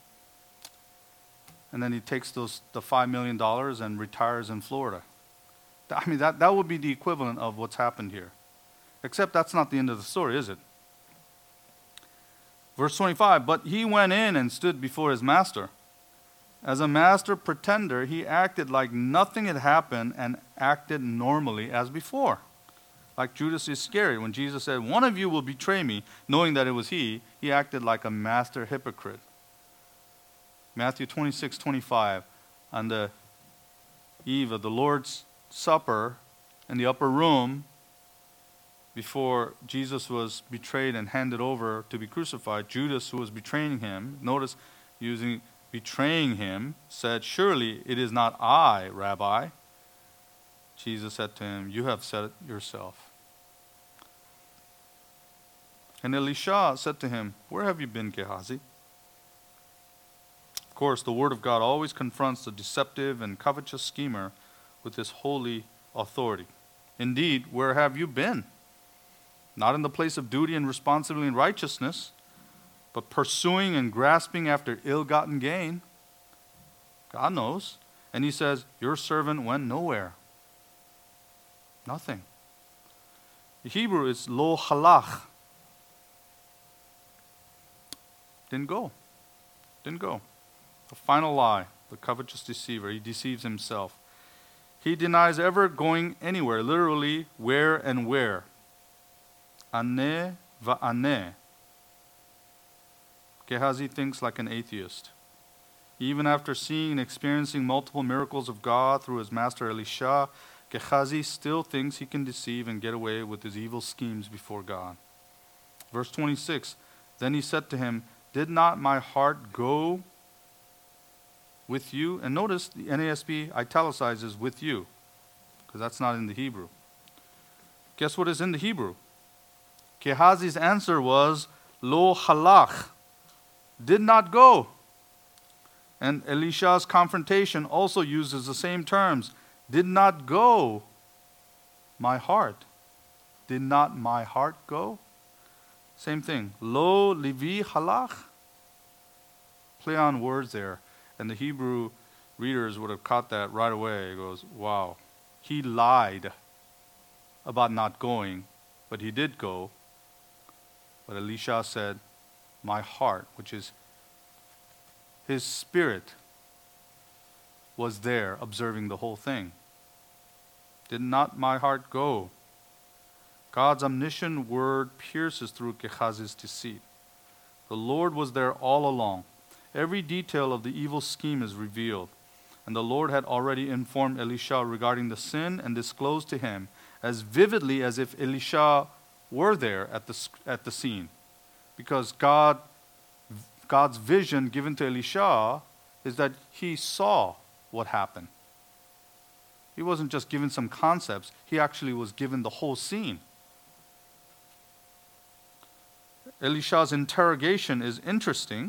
And then he takes the $5 million and retires in Florida. I mean, that would be the equivalent of what's happened here. Except that's not the end of the story, is it? Verse 25, but he went in and stood before his master. As a master pretender, he acted like nothing had happened and acted normally as before. Like Judas Iscariot, when Jesus said, one of you will betray me, knowing that it was he acted like a master hypocrite. Matthew 26:25, on the eve of the Lord's Supper in the upper room, before Jesus was betrayed and handed over to be crucified, Judas, who was betraying him, notice using betraying him, said, "Surely it is not I, Rabbi." Jesus said to him, "You have said it yourself." And Elisha said to him, "Where have you been, Gehazi?" Of course, the word of God always confronts the deceptive and covetous schemer with his holy authority. Indeed, where have you been? Not in the place of duty and responsibility and righteousness, but pursuing and grasping after ill-gotten gain. God knows. And he says, your servant went nowhere. Nothing. The Hebrew is lo halach. Didn't go. Didn't go. The final lie, the covetous deceiver, he deceives himself. He denies ever going anywhere, literally where and where. Aneh va'aneh. Gehazi thinks like an atheist. Even after seeing and experiencing multiple miracles of God through his master Elisha, Gehazi still thinks he can deceive and get away with his evil schemes before God. Verse 26, then he said to him, did not my heart go with you? And notice the NASB italicizes with you, because that's not in the Hebrew. Guess what is in the Hebrew? Gehazi's answer was, lo halach, did not go. And Elisha's confrontation also uses the same terms. Did not go my heart. Did not my heart go? Same thing. Lo livi halach. Play on words there. And the Hebrew readers would have caught that right away. It goes, wow. He lied about not going, but he did go. But Elisha said, my heart, which is his spirit, was there observing the whole thing. Did not my heart go? God's omniscient word pierces through Gehazi's deceit. The Lord was there all along. Every detail of the evil scheme is revealed. And the Lord had already informed Elisha regarding the sin and disclosed to him as vividly as if Elisha were there at the scene. Because God's vision given to Elisha is that he saw what happened. He wasn't just given some concepts, he actually was given the whole scene. Elisha's interrogation is interesting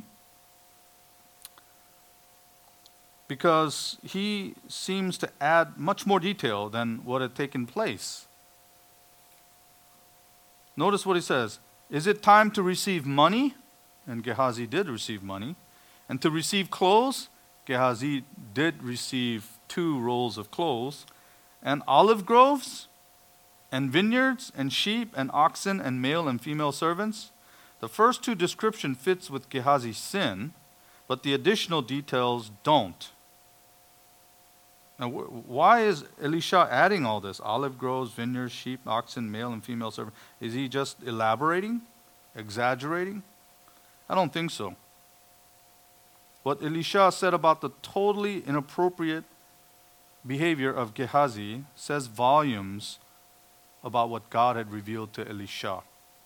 because he seems to add much more detail than what had taken place. Notice what he says. Is it time to receive money? And Gehazi did receive money. And to receive clothes? Gehazi did receive 2 rolls of clothes. And olive groves? And vineyards? And sheep? And oxen? And male and female servants? The first 2 description fits with Gehazi's sin, but the additional details don't. Now, why is Elisha adding all this? Olive groves, vineyards, sheep, oxen, male and female servants. Is he just elaborating? Exaggerating? I don't think so. What Elisha said about the totally inappropriate behavior of Gehazi says volumes about what God had revealed to Elisha.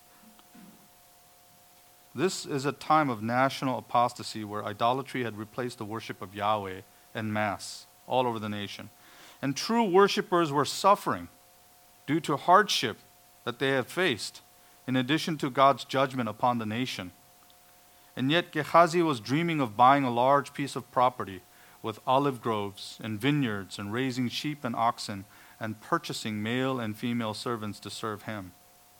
This is a time of national apostasy where idolatry had replaced the worship of Yahweh en masse all over the nation. And true worshipers were suffering due to hardship that they have faced, in addition to God's judgment upon the nation. And yet Gehazi was dreaming of buying a large piece of property with olive groves and vineyards and raising sheep and oxen and purchasing male and female servants to serve him.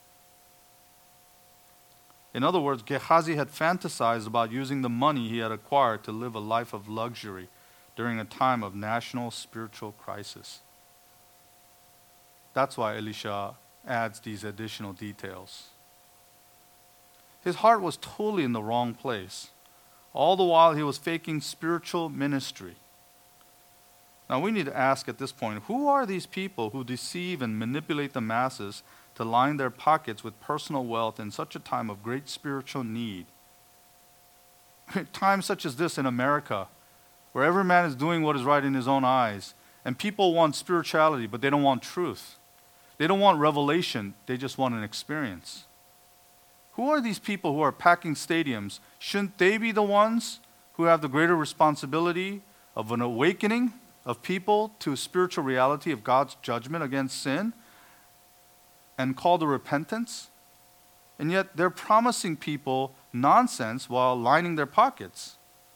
In other words, Gehazi had fantasized about using the money he had acquired to live a life of luxury during a time of national spiritual crisis. That's why Elisha adds these additional details. His heart was totally in the wrong place. All the while he was faking spiritual ministry. Now we need to ask at this point, who are these people who deceive and manipulate the masses to line their pockets with personal wealth in such a time of great spiritual need? times such as this in America, where every man is doing what is right in his own eyes, and people want spirituality, but they don't want truth. They don't want revelation, they just want an experience. Who are these people who are packing stadiums? Shouldn't they be the ones who have the greater responsibility of an awakening of people to spiritual reality of God's judgment against sin and call to repentance? And yet they're promising people nonsense while lining their pockets.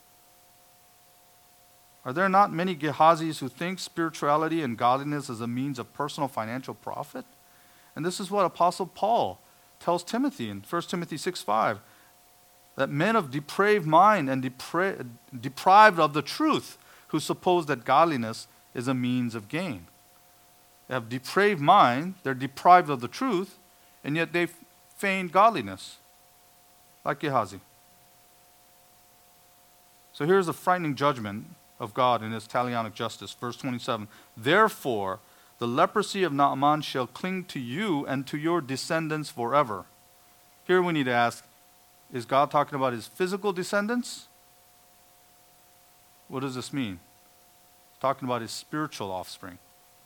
Are there not many Gehazis who think spirituality and godliness as a means of personal financial profit? And this is what Apostle Paul tells Timothy in 1 Timothy 6:5, that men of depraved mind and deprived of the truth who suppose that godliness is a means of gain. They have depraved mind, they're deprived of the truth, and yet they feign godliness, like Gehazi. So here's a frightening judgment of God in his talionic justice. Verse 27, therefore the leprosy of Naaman shall cling to you and to your descendants forever. Here we need to ask, is God talking about his physical descendants? What does this mean? He's talking about his spiritual offspring.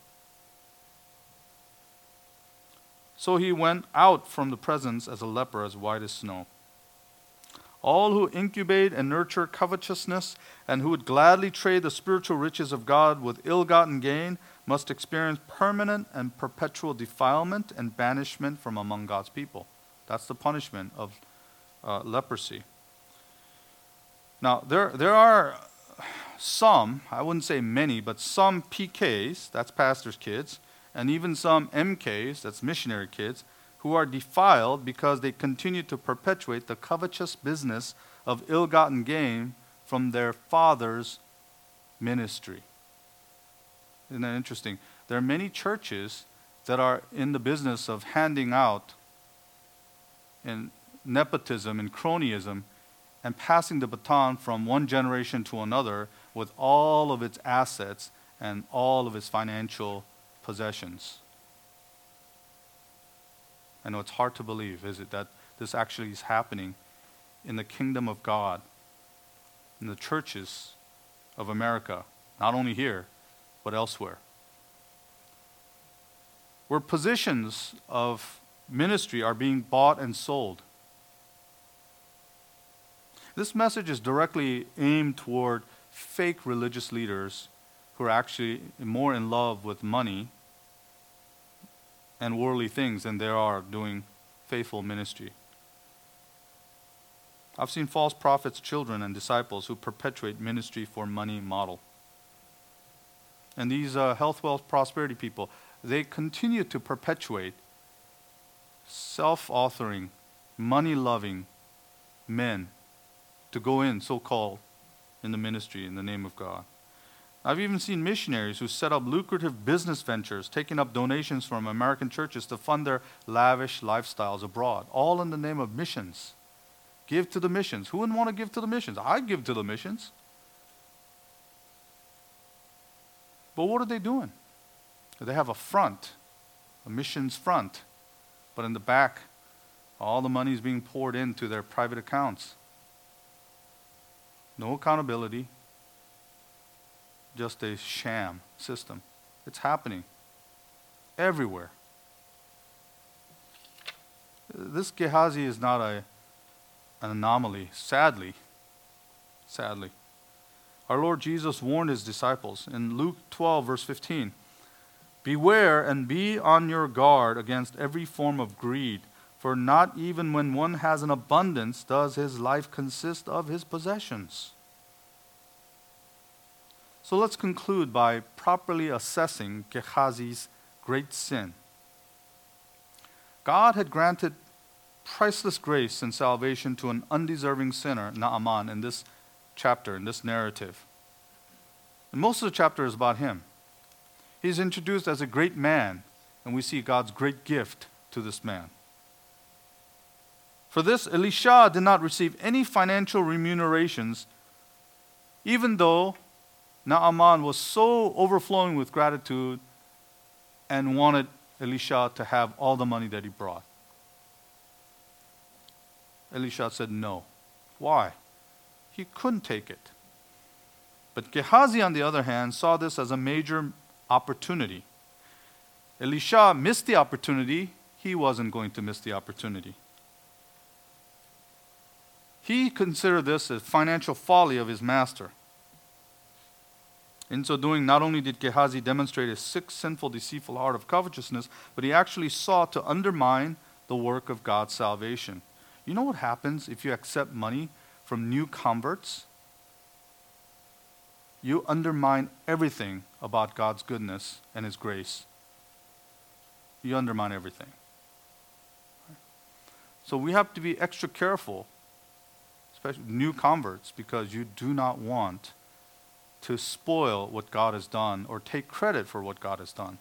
So he went out from the presence as a leper, as white as snow. All who incubate and nurture covetousness and who would gladly trade the spiritual riches of God with ill-gotten gain must experience permanent and perpetual defilement and banishment from among God's people. That's the punishment of leprosy. Now, there are some, I wouldn't say many, but some PKs, that's pastors' kids, and even some MKs, that's missionary kids, who are defiled because they continue to perpetuate the covetous business of ill-gotten gain from their father's ministry. Isn't that interesting? There are many churches that are in the business of handing out in nepotism and cronyism and passing the baton from one generation to another with all of its assets and all of its financial possessions. I know it's hard to believe, is it, that this actually is happening in the kingdom of God, in the churches of America, not only here, but elsewhere. Where positions of ministry are being bought and sold. This message is directly aimed toward fake religious leaders who are actually more in love with money and worldly things than they are doing faithful ministry. I've seen false prophets' children and disciples who perpetuate ministry for money model. And these health, wealth, prosperity people, they continue to perpetuate self-authoring, money-loving men to go in, so-called, in the ministry in the name of God. I've even seen missionaries who set up lucrative business ventures, taking up donations from American churches to fund their lavish lifestyles abroad, all in the name of missions. Give to the missions. Who wouldn't want to give to the missions? I give to the missions. But what are they doing? They have a front, a missions front, but in the back, all the money is being poured into their private accounts. No accountability, just a sham system. It's happening everywhere. This Gehazi is not an anomaly, sadly. Our Lord Jesus warned his disciples in Luke 12, verse 15, beware and be on your guard against every form of greed, for not even when one has an abundance does his life consist of his possessions. So let's conclude by properly assessing Gehazi's great sin. God had granted priceless grace and salvation to an undeserving sinner, Naaman, in this chapter, in this narrative. And most of the chapter is about him. He's introduced as a great man, and we see God's great gift to this man. For this, Elisha did not receive any financial remunerations, even though Naaman was so overflowing with gratitude and wanted Elisha to have all the money that he brought. Elisha said no. Why? He couldn't take it. But Gehazi, on the other hand, saw this as a major opportunity. Elisha missed the opportunity. He wasn't going to miss the opportunity. He considered this a financial folly of his master. In so doing, not only did Gehazi demonstrate a sick, sinful, deceitful heart of covetousness, but he actually sought to undermine the work of God's salvation. You know what happens if you accept money from new converts? You undermine everything about God's goodness and His grace. You undermine everything. So we have to be extra careful, especially new converts, because you do not want to spoil what God has done or take credit for what God has done.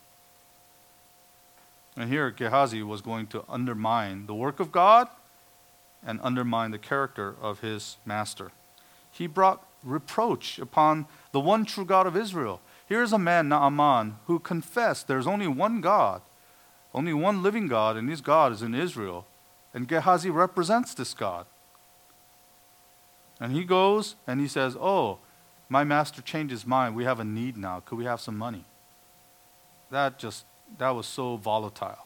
And here Gehazi was going to undermine the work of God and undermine the character of his master. He brought reproach upon the one true God of Israel. Here is a man, Naaman, who confessed there's only one God, only one living God, and his God is in Israel. And Gehazi represents this God. And he goes and he says, oh, my master changed his mind. We have a need now. Could we have some money? That was so volatile.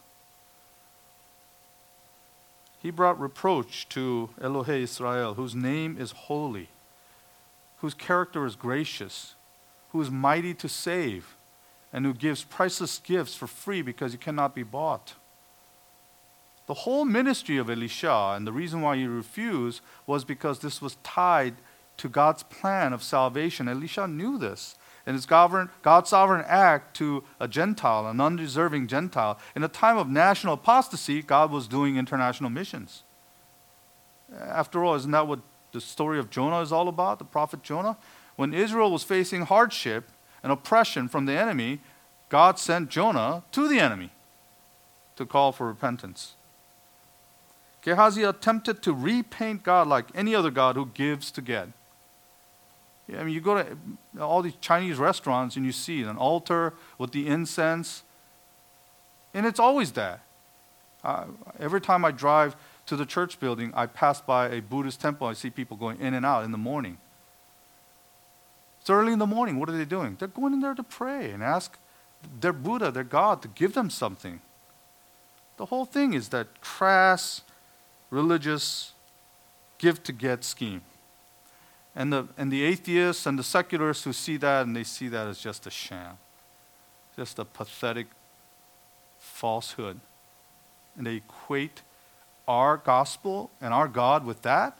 He brought reproach to Elohei Israel, whose name is holy, whose character is gracious, who is mighty to save, and who gives priceless gifts for free because he cannot be bought. The whole ministry of Elisha, and the reason why he refused, was because this was tied to God's plan of salvation. Elisha knew this. And it's God's sovereign act to a Gentile, an undeserving Gentile. In a time of national apostasy, God was doing international missions. After all, isn't that what the story of Jonah is all about, the prophet Jonah? When Israel was facing hardship and oppression from the enemy, God sent Jonah to the enemy to call for repentance. Gehazi attempted to repaint God like any other God who gives to get. I mean, you go to all these Chinese restaurants and you see an altar with the incense, and it's always that. Every time I drive to the church building, I pass by a Buddhist temple. I see people going in and out in the morning. It's early in the morning. What are they doing? They're going in there to pray and ask their Buddha, their God, to give them something. The whole thing is that crass, religious, give-to-get scheme. And the atheists and the secularists who see that, and they see that as just a sham, just a pathetic falsehood. And they equate our gospel and our God with that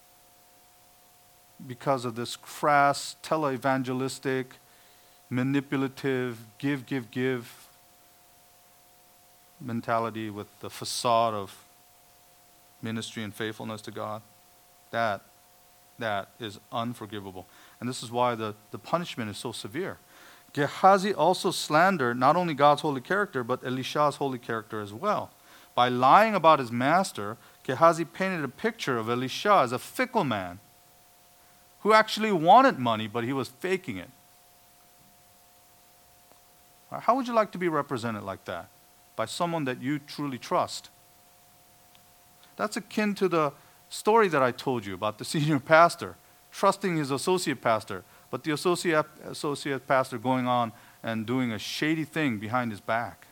because of this crass, televangelistic, manipulative, give mentality with the facade of ministry and faithfulness to God. That is unforgivable. And this is why the punishment is so severe. Gehazi also slandered not only God's holy character, but Elisha's holy character as well. By lying about his master, Gehazi painted a picture of Elisha as a fickle man who actually wanted money, but he was faking it. How would you like to be represented like that? By someone that you truly trust. That's akin to the story that I told you about the senior pastor trusting his associate pastor, but the associate pastor going on and doing a shady thing behind his back.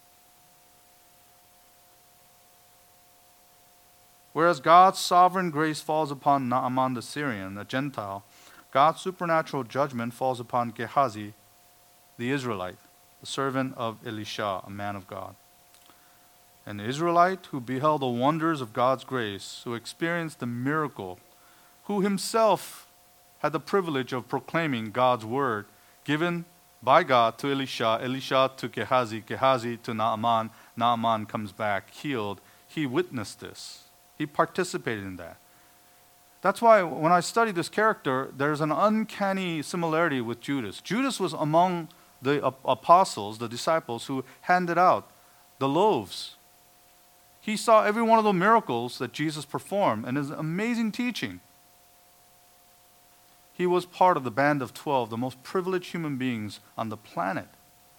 Whereas God's sovereign grace falls upon Naaman the Syrian, a Gentile, God's supernatural judgment falls upon Gehazi, the Israelite, the servant of Elisha, a man of God. An Israelite who beheld the wonders of God's grace, who experienced the miracle, who himself had the privilege of proclaiming God's word given by God to Elisha, Elisha to Gehazi, Gehazi to Naaman, Naaman comes back healed. He witnessed this. He participated in that. That's why when I study this character, there's an uncanny similarity with Judas. Judas was among the apostles, the disciples, who handed out the loaves. He saw every one of the miracles that Jesus performed and his amazing teaching. He was part of the band of 12, the most privileged human beings on the planet.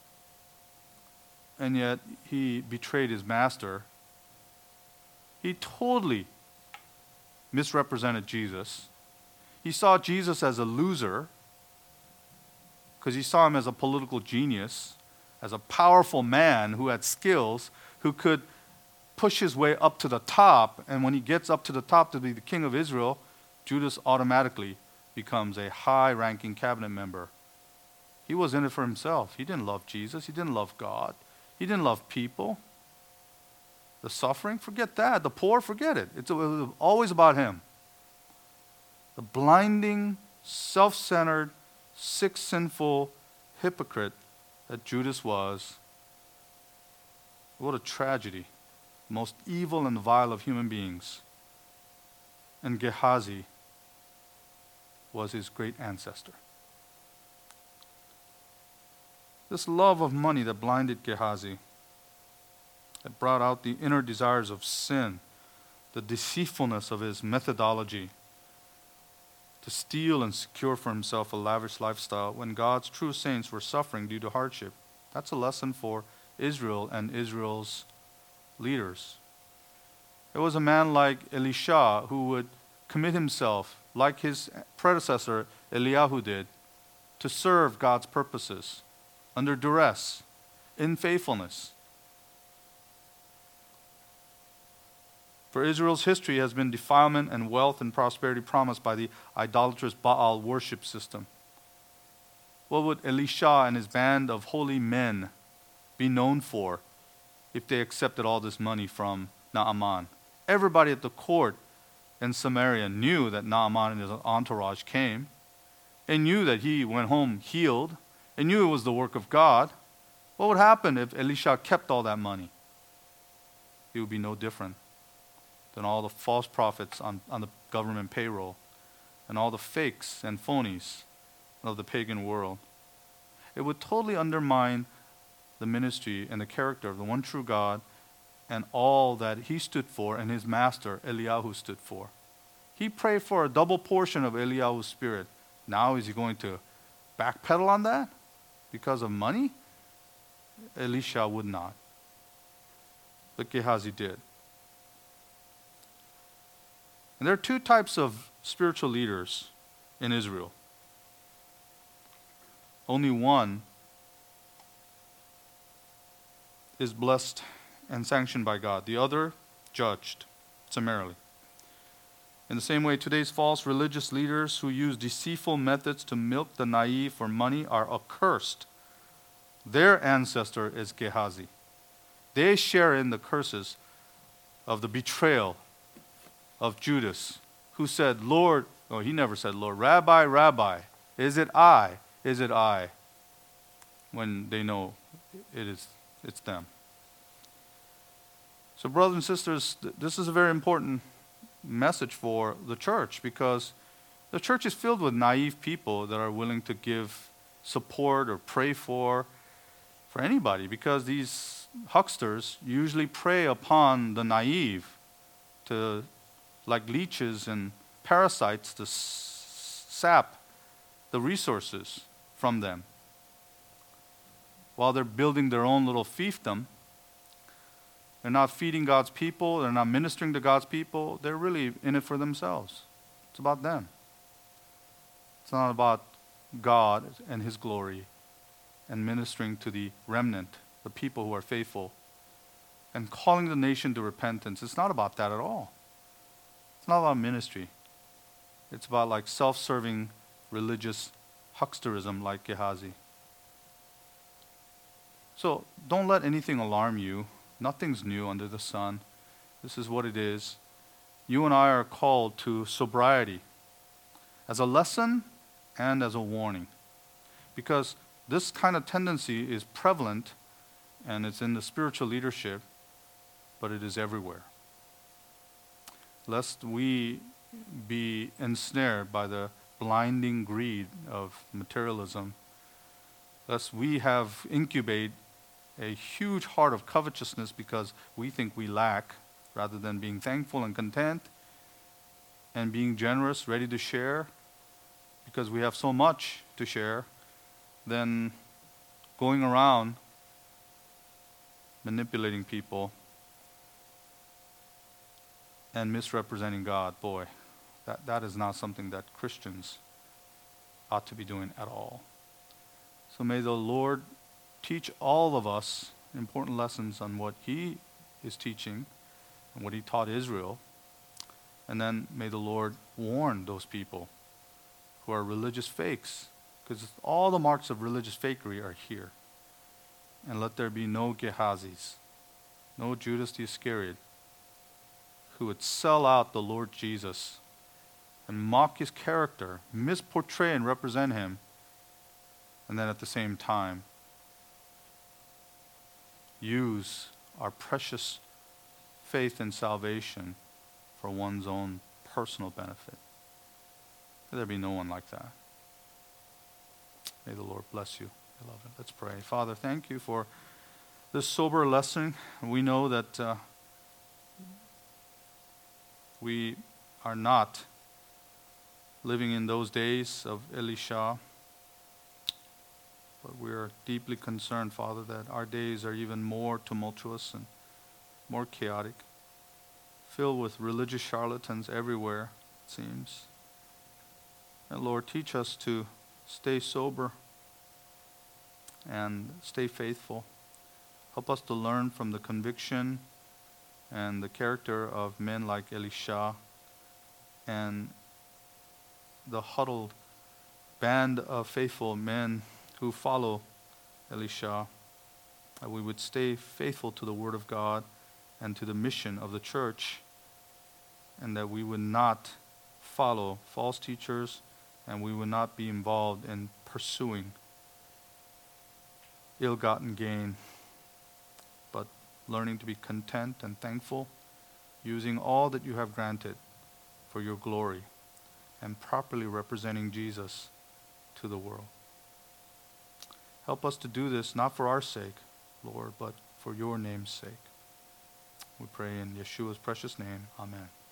And yet he betrayed his master. He totally misrepresented Jesus. He saw Jesus as a loser because he saw him as a political genius, as a powerful man who had skills, who could push his way up to the top. And when he gets up to the top to be the king of Israel, Judas automatically becomes a high-ranking cabinet member. He was in it for himself. He didn't love Jesus. He didn't love God. He didn't love people. The suffering, forget that. The poor, forget it. It was always about him. The blinding, self-centered, sick, sinful hypocrite that Judas was. What a tragedy. Most evil and vile of human beings. And Gehazi was his great ancestor. This love of money that blinded Gehazi, that brought out the inner desires of sin, the deceitfulness of his methodology, to steal and secure for himself a lavish lifestyle when God's true saints were suffering due to hardship. That's a lesson for Israel and Israel's leaders. There was a man like Elisha who would commit himself, like his predecessor Eliyahu did, to serve God's purposes under duress, in faithfulness. For Israel's history has been defilement and wealth and prosperity promised by the idolatrous Baal worship system. What would Elisha and his band of holy men be known for if they accepted all this money from Naaman? Everybody at the court in Samaria knew that Naaman and his entourage came. They knew that he went home healed. They knew it was the work of God. What would happen if Elisha kept all that money? It would be no different than all the false prophets on the government payroll and all the fakes and phonies of the pagan world. It would totally undermine the ministry and the character of the one true God and all that he stood for and his master Eliyahu stood for. He prayed for a double portion of Eliyahu's spirit. Now is he going to backpedal on that because of money? Elisha would not. But Gehazi did. And there are two types of spiritual leaders in Israel. Only one is blessed and sanctioned by God. The other, judged summarily. In the same way, today's false religious leaders who use deceitful methods to milk the naive for money are accursed. Their ancestor is Gehazi. They share in the curses of the betrayal of Judas, who said, Lord, oh, he never said, Lord, Rabbi, Rabbi, is it I? Is it I? When they know it's them. So brothers and sisters, this is a very important message for the church because the church is filled with naive people that are willing to give support or pray for anybody because these hucksters usually prey upon the naive to like leeches and parasites to sap the resources from them. While they're building their own little fiefdom, they're not feeding God's people, they're not ministering to God's people, they're really in it for themselves. It's about them. It's not about God and His glory and ministering to the remnant, the people who are faithful, and calling the nation to repentance. It's not about that at all. It's not about ministry. It's about like self-serving religious hucksterism like Gehazi. So don't let anything alarm you. Nothing's new under the sun. This is what it is. You and I are called to sobriety as a lesson and as a warning. Because this kind of tendency is prevalent and it's in the spiritual leadership, but it is everywhere. Lest we be ensnared by the blinding greed of materialism, lest we have incubated a huge heart of covetousness because we think we lack, rather than being thankful and content and being generous, ready to share, because we have so much to share, then going around manipulating people and misrepresenting God. Boy, That is not something that Christians ought to be doing at all. So may the Lord teach all of us important lessons on what He is teaching and what He taught Israel. And then may the Lord warn those people who are religious fakes, because all the marks of religious fakery are here. And let there be no Gehazis, no Judas the Iscariot, who would sell out the Lord Jesus and mock His character, misportray and represent Him, and then at the same time use our precious faith and salvation for one's own personal benefit. May there be no one like that. May the Lord bless you, beloved. Let's pray. Father, thank you for this sober lesson. We know that we are not living in those days of Elisha, but we are deeply concerned, Father, that our days are even more tumultuous and more chaotic, filled with religious charlatans everywhere, it seems. And Lord, teach us to stay sober and stay faithful. Help us to learn from the conviction and the character of men like Elisha and the huddled band of faithful men who follow Elisha, that we would stay faithful to the Word of God and to the mission of the church, and that we would not follow false teachers, and we would not be involved in pursuing ill-gotten gain, but learning to be content and thankful, using all that you have granted for your glory, and properly representing Jesus to the world. Help us to do this not for our sake, Lord, but for your name's sake. We pray in Yeshua's precious name. Amen.